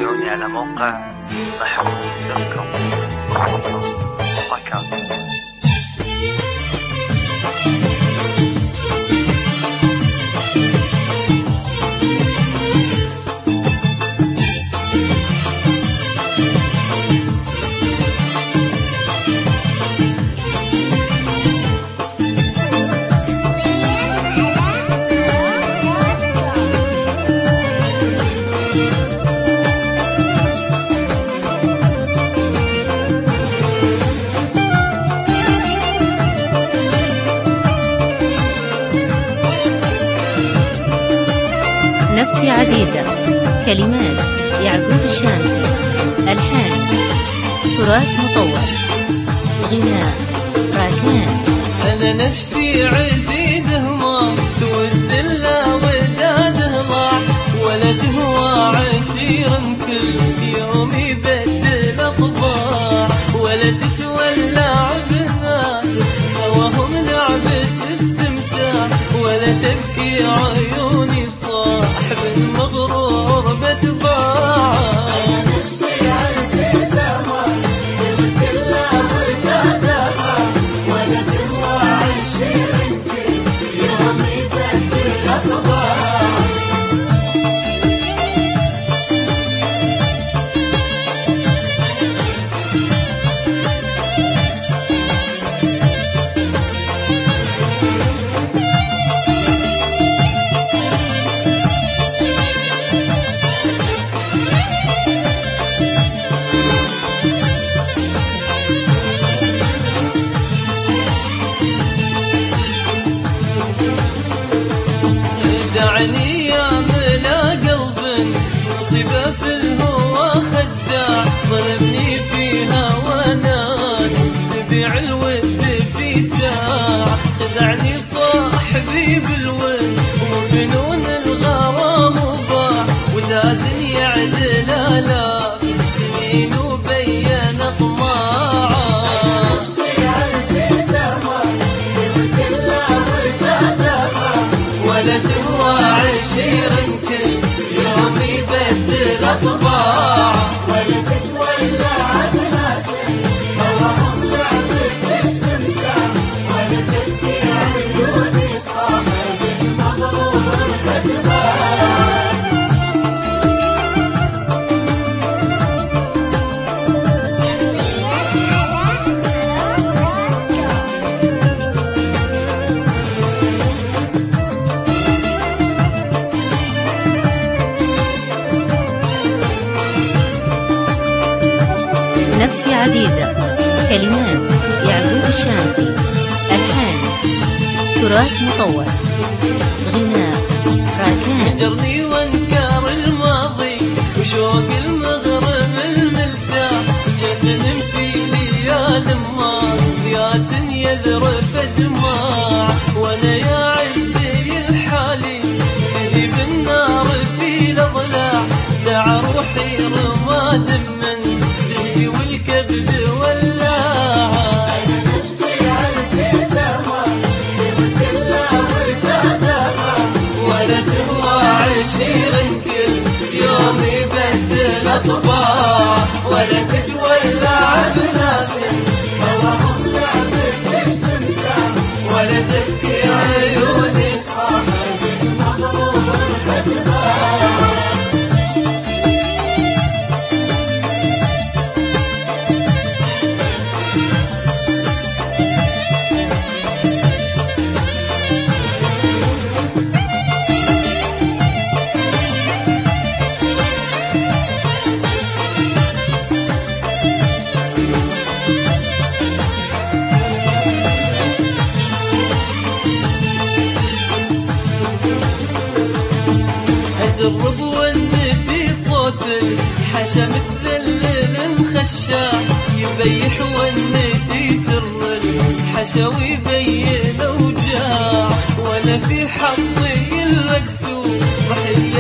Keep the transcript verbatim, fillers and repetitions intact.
تابعوني على موقع نحو دوت كوم. نفسي عزيزة. كلمات يعقوب الشامسي. ألحان تراث مطور. غناء راكان. أنا نفسي عزيزة ما تود إلا وداده ضاع، ولد هو عشيرا كل يوم يبدل أطباع، ولد تولع بناس هواهم لعبة استمتاع، ولا تبكي عيوني صاحب المغرور بتباع. أنا نفسي عزيزة ما تود إلا وداده ضاع، ولد هو عشيرا كل يوم يبدل أطباع. دعني يا ملا قلب نصيبه في الهوى خداع، ظلمني فيها وناس تبيع الود في ساعة، خدعني صاحبي بالود وفنون الغرام وباع، ودادني يعدل آلاف السنين وبين طماعه. ولد هو عشيرا كل يوم يبدل أطباع، ولد تولع بناس هواهم لعبة استمتاع، ولا تبكي عيوني صاحب المغرور بتباع. نفسي عزيزة. كلمات يعقوب الشامسي. ألحان تراث مطور. غناء راكان. هجرني وانكار الماضي وشوق المغرب الملتاع، وجفن في ليال ماضيات يذرف دماع، وانا يا عزي الحالي اللي بالنار في الاضلاع، دع روحي رماد من دهي والكبد ولاعه. أنا نفسي عزيزة ما تود إلا وداده ضاع، ولد هو عشيرا كل يوم يبدل أطباع، ولا تتولع بناس هواهم لعبة استمتاع، ولا تبكي عيوني صاحب المغرور بتباع. أجرب وندي صوت الحشا مثل الخشاع، يبيح وندي سر الحشا ويبين أوجاع، ولا في حظي المكسور ضحية